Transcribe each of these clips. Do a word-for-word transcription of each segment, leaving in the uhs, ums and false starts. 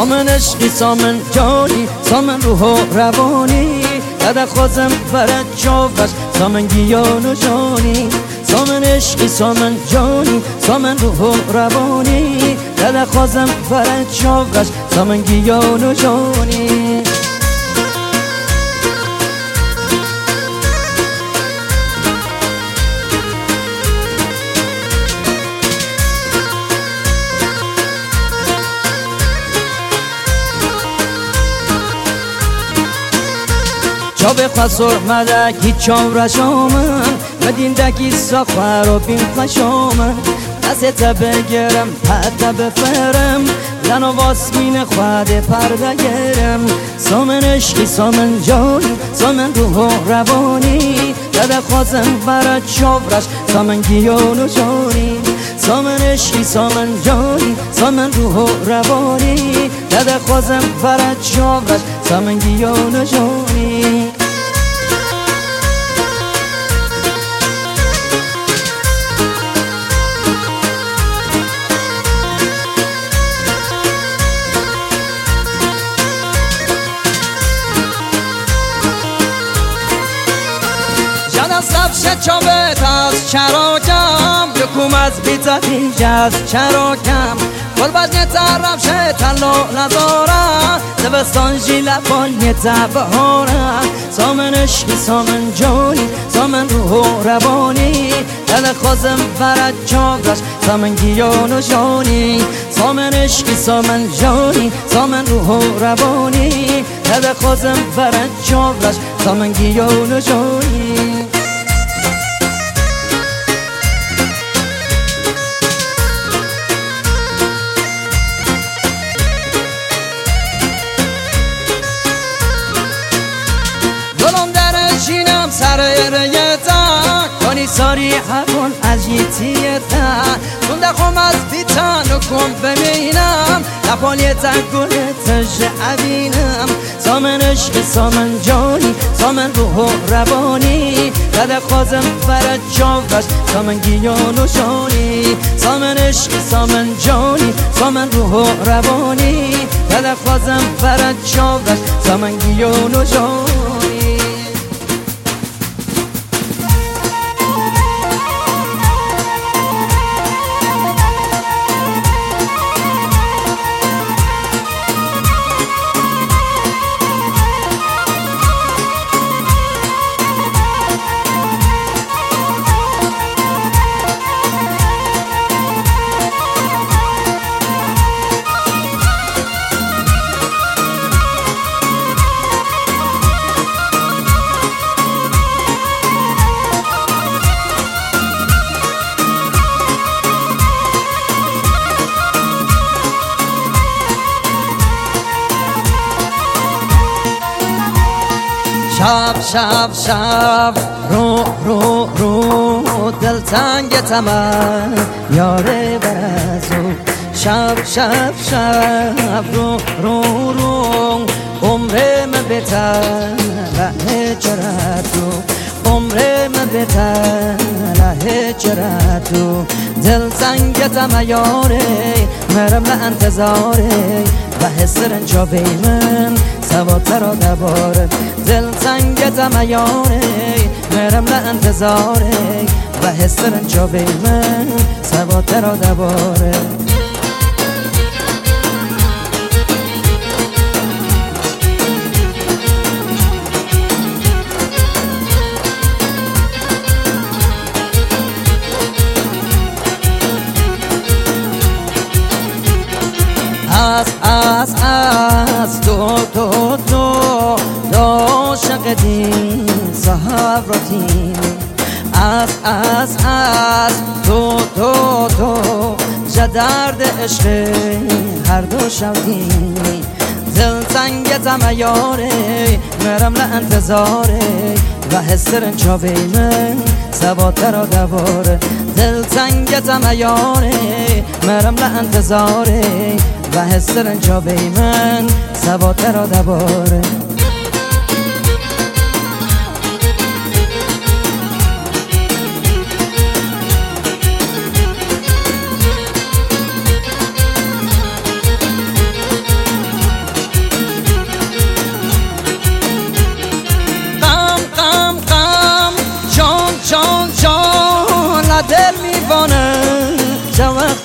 سامن عشقی سامن جانی سامن روح و روانی دد خوزم فرد جوش سامن گیان و جانی سامن عشقی سامن جانی سامن روح و روانی دد خوزم فرد جوش سامن گیان و جانی جا به خسر مدکی چاورش آمن مدین دکی ساخور و بین خشامن دست بگرم حتی بفرم لن و واسمین خود پرده گرم سامن عشقی سامن جانی سامن روح و روانی دد خوازم برد چاورش سامن گیان و جانی سامن عشقی سامن جانی سامن روح و روانی دد خوازم برد چاورش سامن گیان و جانی سبش چابت از چراکم یکم از بیتتیج از چراکم گل بجنه طرف شه تلو نزارم دبستان جیله پالیه تبهارم سامن عشقی سامن جانی سامن روح و روانی دل خوزم فرد چاورش سامن گیان و جانی سامن عشقی سامن جانی سامن روح و روانی دل خوزم فرد چاورش سامن گیان و جانی سر ریتا کنی ساری حقون از یتیتا تونده خوم از بیتان و کن بمینم لپالیتا گلتا جعبینم سامن عشق سامن جانی سامن روح و روانی دد خوازم فرد جاوش سامن گیان و جانی سامن عشق سامن جانی سامن روح و روانی دد خوازم فرد جاوش سامن گیان و جانی شب شب شب رو رو رو دل تنگ تمام یاره برازو شب شب شب رو رو رو عمر من بتله چراتو عمر من بتله چراتو دل تنگ تمام یاره مرم لانتظاره و حسرن چابی من سوات را دباره دل تنگ تمیاره مرم لانتظاره و حسرن چابی من سوات را دباره از از از تو تو تو دو شقدین صحب رو تینی از از از تو تو تو جدرد عشق هر دو شودینی دل تنگ تمیاره مرم لانتظاره و حسرن چابی من سوات را دواره دل تنگ تمیاره مرم لانتظاره و حسرن چابی من سوات را دواره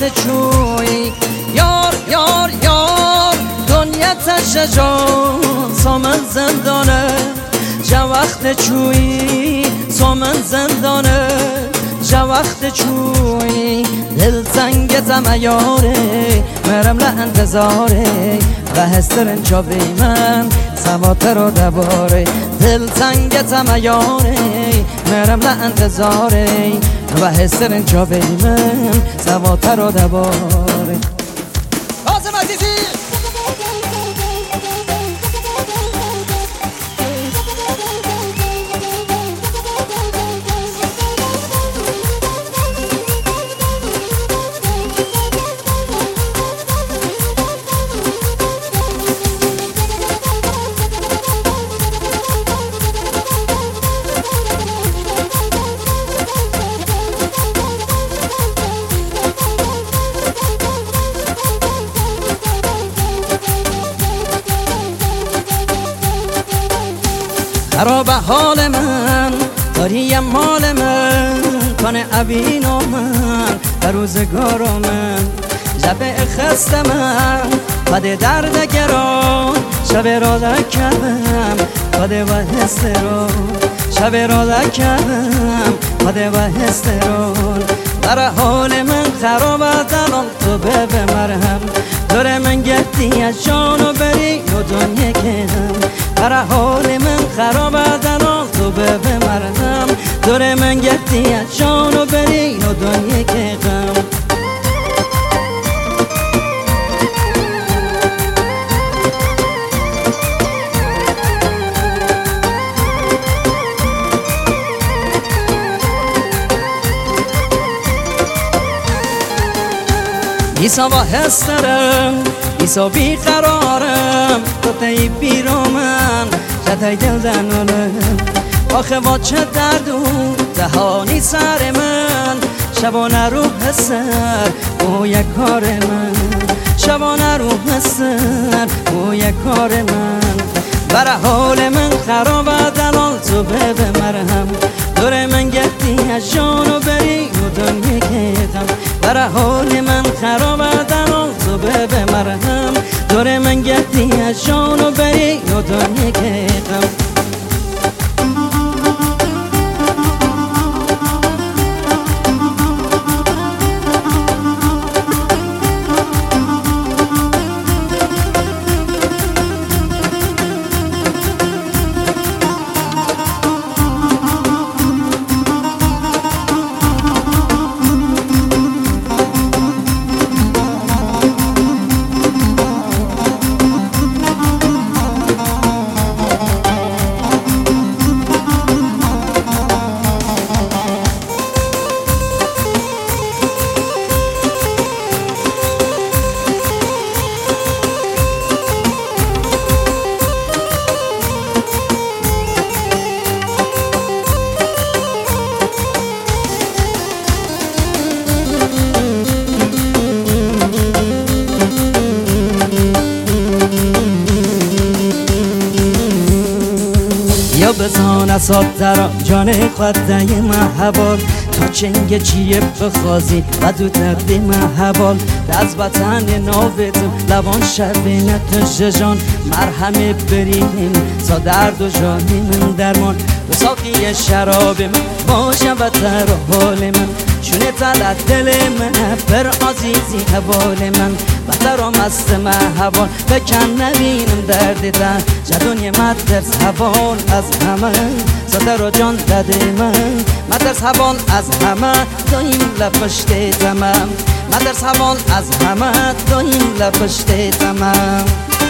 چوی یار یار یار دنیا تشجان سامن زندانه جا وقت چوی سامن زندانه جا وقت چوی دل تنگتم یاره مرم لانتظاره و هسترن چابی من سواتر و دباره دل تنگتم یاره مرم لانتظاره و هسترن چابی من سواتر و دباره آزم عزیزی خراب حال من داری مال من کنه اوین و من در روزگار من جبه خسته من بده درد گران شب را دکم بده و هستران شب را دکم بده و هستران در حال من خراب دلم تو به مرهم دور من گفتی از جانو بری و دنیا کدم در حال من خراب دلم تو به مرهم دور من گفتی از جانو بری و دنیا کدم ایسا با هسترم ایسا بی قرارم تو تایی بیرو من جتای دل دنانم آخه با چه دردون دهانی سر من شبانه رو هستر او یک کار من شبانه رو هستر او یک کار من بر حال من خراب دلال تو به مرهم دور من گفتی از جانو بری و دنیا کدم بر حال من خراب دلال تو به مرهم دور من گفتی از جانو بری و دنیا کدم یا بزان اساد در جان خدای محبال تا چنگ چیه بخوازی و دو تقدی محبال از وطن ناوتم لبان شبینه تشجان مرهم بریم تا درد و جانی من درمان تو ساقی شراب من باشه و تر حال من چونه تلت دل من بر عزیزی حوال من بطر و مست محبال بکن نبینم درد در جدونی مدرس حوال از همه زده رو جان داده من مدرس حوال از همه دایم لپشته تمام مدرس حوال از همه دایم لپشته تمام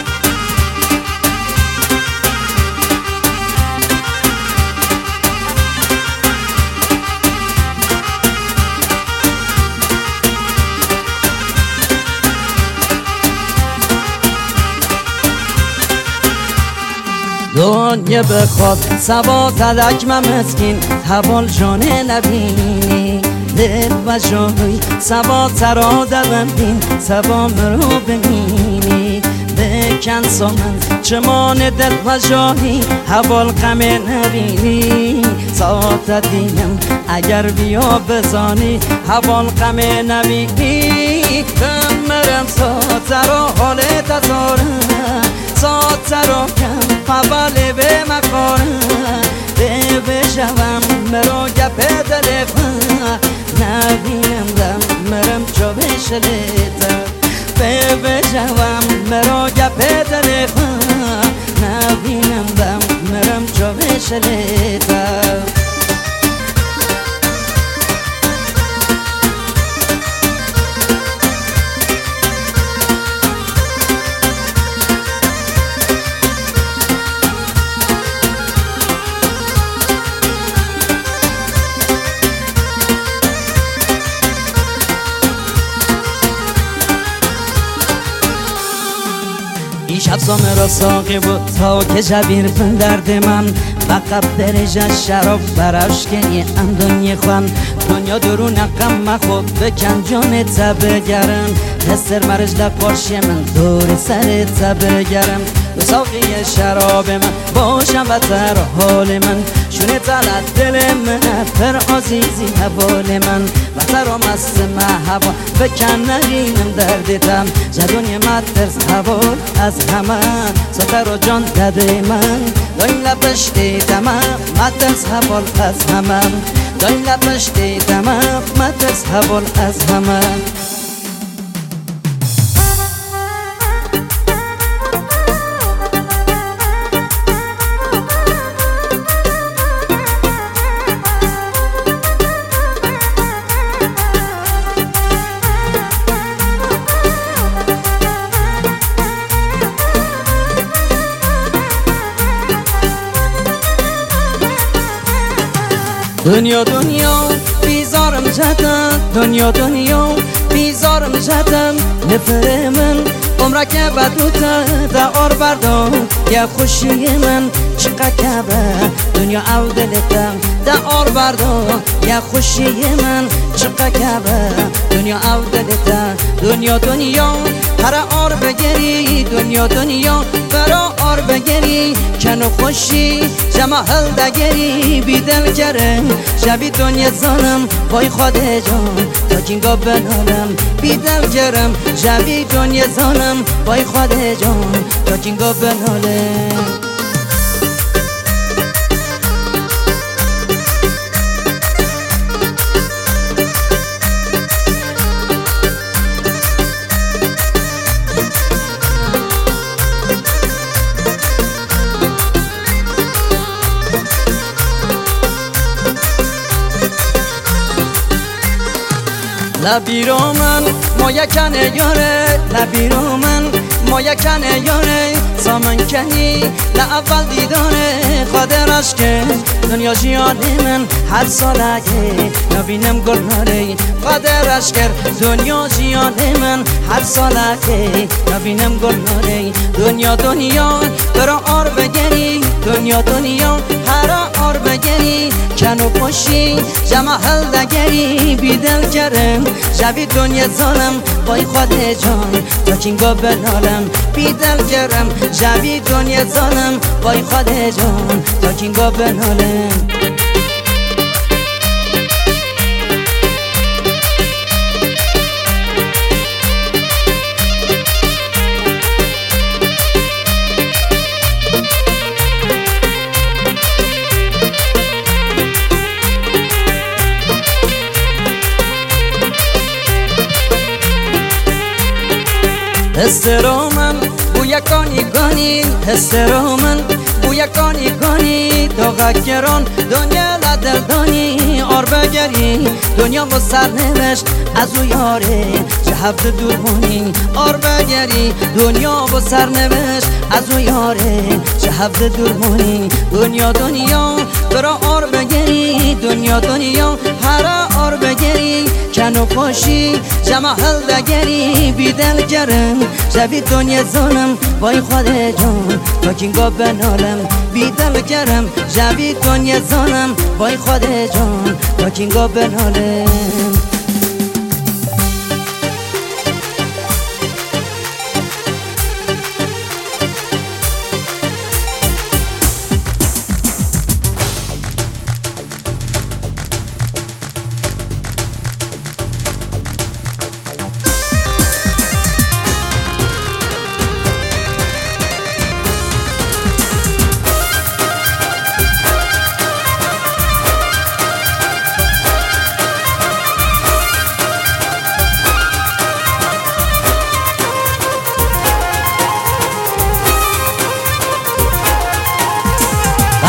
دنیا بخواد سوا تدک مسکین حوال جانه نبینی دل و جای سوا ترا دوم بین سوا مرو ببینی بکن سامن چمان دل و جایی حوال غم نبینی ساعت دینم اگر بیا بزانی هوان غم نبینی بمرم ساتر و حال تزارم ساتر و کم حواله به مکارم به بشوم مرا گپ تلفن نبینم دم مرم چو بشلیتم به بشوم مرا گپ تلفن نبینم دم مرم چو بشلیتم این شب سامه را ساقی بود تا که جبیر پن درد من بقب درجه شراب براش کنی ام دنیا خوان دنیا درون قم خوب بکن جان تبگرم هستر مرج لقارشی من دور سر تبگرم دو ساقی شراب من باشم و تر حال من شونه تلت دل من پر عزیزی حوال من و تر و مست محبا بکن نرینم دردتم جدونی مدرس حوال از همه ساتر و جان دده من داین لبش دیدم مدرس حوال از همه داین لبش دیدم مدرس حوال از همه دنیا دنیا بیزارم جدم دنیا دنیا بیزارم جدم نفر من عمره که بدوته دعار بردم یه خوشی من چقه کبه دنیا او دلتم دعار بردم یه خوشی من چقه کبه دنیا او دلتم دنیا دنیا هر آر بگری دنیا دنیا برا آر بگری کنو خوشی جماهل دگری بیدل کرم شبی دنیا زنم بای خود جان تا جنگا بنالم بیدل کرم شبی دنیا زنم بای خود جان تا جنگا بنالم لبیرو من ما یکنه یاره لبیرو من ما یکنه یاره سامن کنی لعول دیدانه خاطرش که دنیا جیانی من هر سالگه نبینم گلناره خاطرش که دنیا جیانی من هر سالگه نبینم گلناره دنیا دنیا برا آر بگری دنیا دنیا هر آر بگری کنو پشی جماهل دگری بیدل کرم شبی دنیا زنم بای خود جان تا چینگا بنالم بیدل کرم شبی دنیا زنم بای خود جان تا چینگا بنالم هسترو من بویا کانی کانی هسترو من بویا کانی کانی تو غکران دنیا لدل دانی آر بگری دنیا با سرنوشت از او یاره چه هفته دور مونی آر بگری دنیا با سرنوشت از او یاره چه هفته دور مونی دنیا دنیا برا آر بگری دنیا دنیا هر آر بگری کنو پاشی جماهل دگری بیدل کرم شبی دنیا زنم بای خود جان تا کنگا بنالم بیدل کرم شبی دنیا زنم بای خود جان تا کنگا بنالم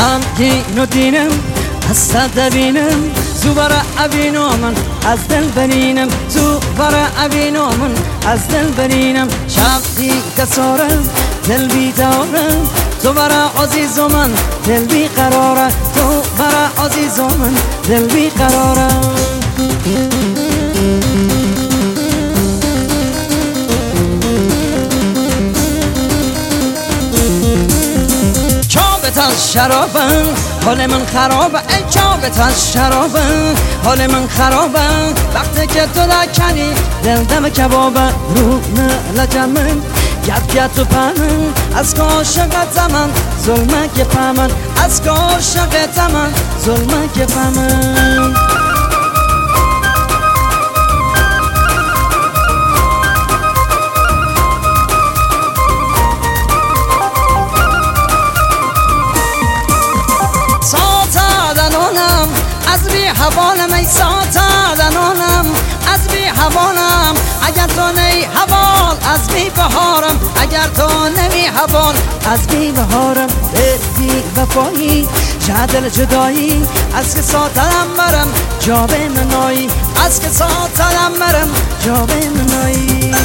دین و دینم از ببینم تو برا عبینو من از دل برینم تو برا عبینو من از دل برینم شب کسارم دل بیدارم تو برا عزیز من دل بی قراره تو برا عزیز من دل بی قراره چابت از شرابم حال من خرابه ای چابت از شرابه حال من خرابه وقتی که تو دکنی دل دم کبابه رو لجمن گپ گپ تو پمن از کاشقت من ظلمه که پمن از کاشقت من ظلمه که پمن از بی حوالم ای ساتدنانم از بی حوالم اگر تو نی حوال از بی بهارم اگر تو نمی حوال از بی بهارم بی وفایی جدل جدایی از که ساتدم برم جا به منایی از که ساتدم برم جا به منایی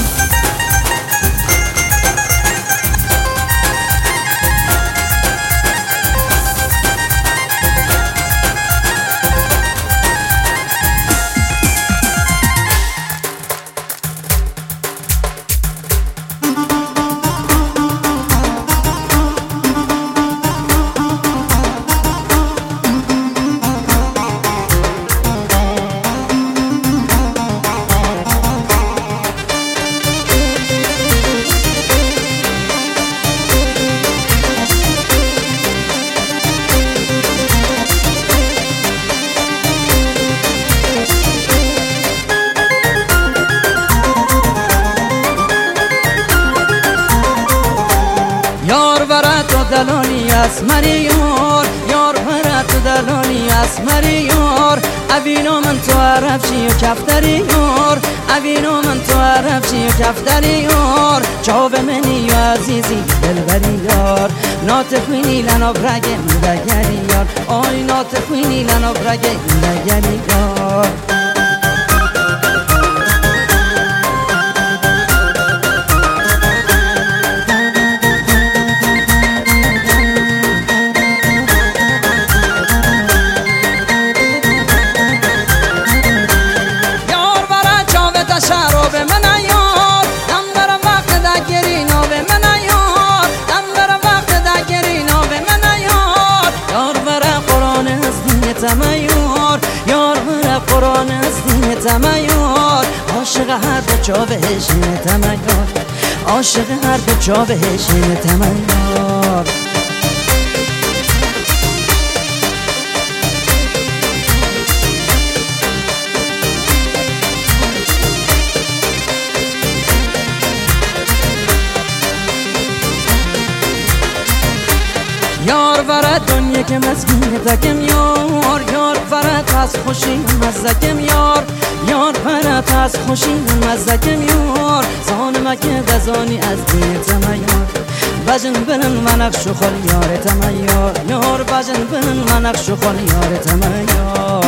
یار برات تو دلانی از مری یار یار برات تو دلانی از مری یار ابینو من تو عربچی و کفتری یار ابینو من تو عربچی و کفتری یار جواب منی و عزیزی دلبری یار ناتخوینی لنا برگه مدگری یار آی ناتخوینی لنا برگه مدگری یار شراب من یار دم برم وقت دگری ناب من یار دم برم وقت دگری ناب من یار یار برم قرآن از دین تمیار یار برم قرآن از دین تمیار عاشق هر بچا بهشین تمیار عاشق هر بچا بهشین تمیار یار ورد دنیا که مسکین تکم یار یار ورد از خوشی مزدکم یار یار ورد از خوشی مزدکم یار زانم که دزانی از دین تمیار بجن بنن منقش و خال یار تمیار یار بجن بنن منقش و خال یار تمیار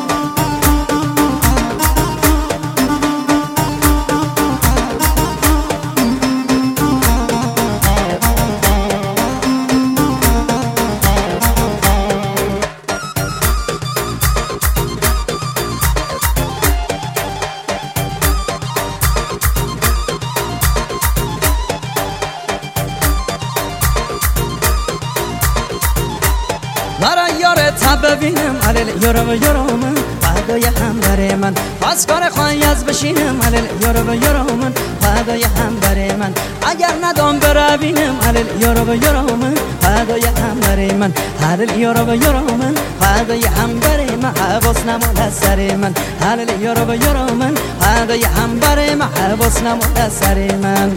برای یارت ببینم علیل یارو و یارو من فدای هم بره من پس کار خواهی از بشینم علیل یارو و یارو من فدای هم بره من اگر ندام بروینم علیل یارو و یارو من فدای هم بره من علیل یارو و یارو من فدای هم بره من حواس نمال از سر من علیل یارو و یارو من فدای هم بره من حواس نمال از سر من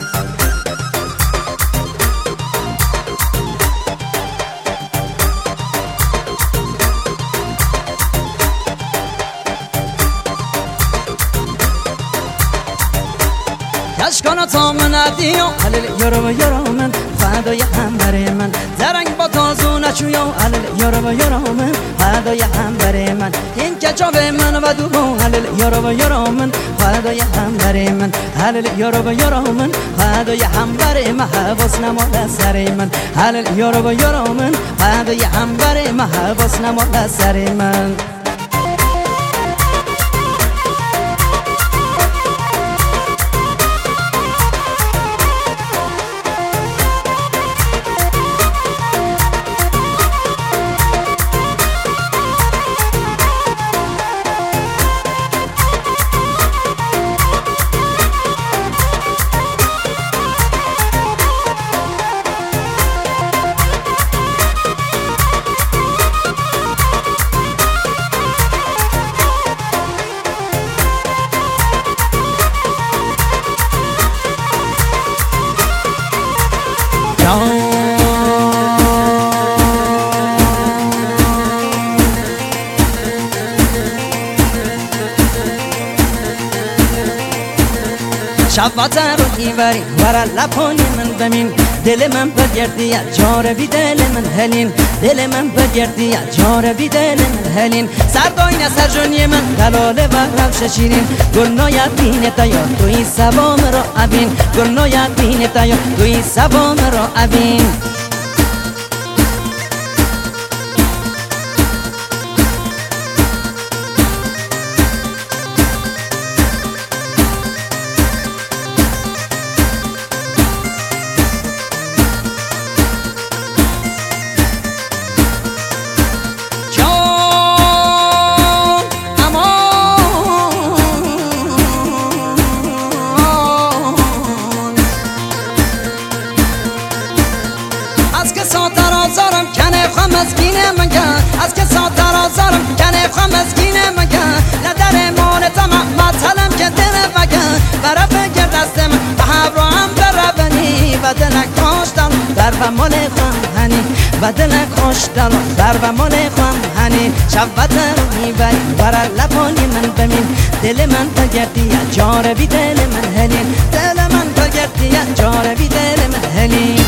اشکانا تا من ادیو حلیل یارو و یارو من فدای هم بره من درنگ با تازون چویا علل یارو و یارو من هدای هم بر من این کچاب من و دو علل یارو و یارو من هدای هم بر من علل یارو و یارو من هدای هم بر من حواس نمال سر من علل یارو و یارو من هدای هم بر من حواس نمال سر من شبات رو ایوری ورا لپانی من بمین دل من بگردی جار بی دل من هلین دل من بگردی جار بی دل من هلین سرداین سر جونی من دلاله و روش شیرین گلنایت بین تایا توی سبام رو ابین گلنایت بین تایا توی سبام رو ابین مسکینه مگه از که ساتر آزارم کنه خواهم مسکینه مگه نداره مال تمام مطلم که دل مگه برا بگیر دستم و حبرو هم برا بنی و دلک خوشتم در و مال خواهم هنی و دلک خوشتم در و مال خواهم هنی شبت رو میبری برا لپانی من بمین دل من بگردی جار بی دل من هلین دل من بگردی جار بی دل من هلین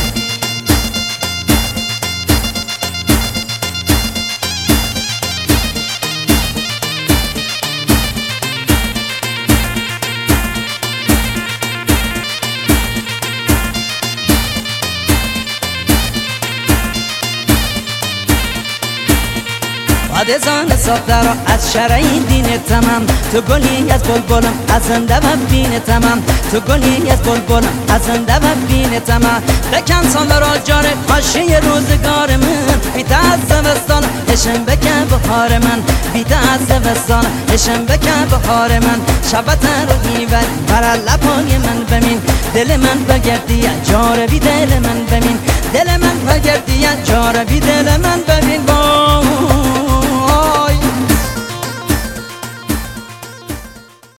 آدزان ساخته را از شرعی دین تمام تو گلی از بلبلم از زنده و بین تمام تو گلی از بلبلم از زنده و بین تمام بکن سامرا جاره خاشه روزگار من بیتا از زمستان اشم بکن بخار من بیتا از زمستان اشم بکن بخار من شبت رو ایول برا لپای من بمین دل من بگردی جاره بی دل من بمین دل من بگردی جاره بی دل من بمین با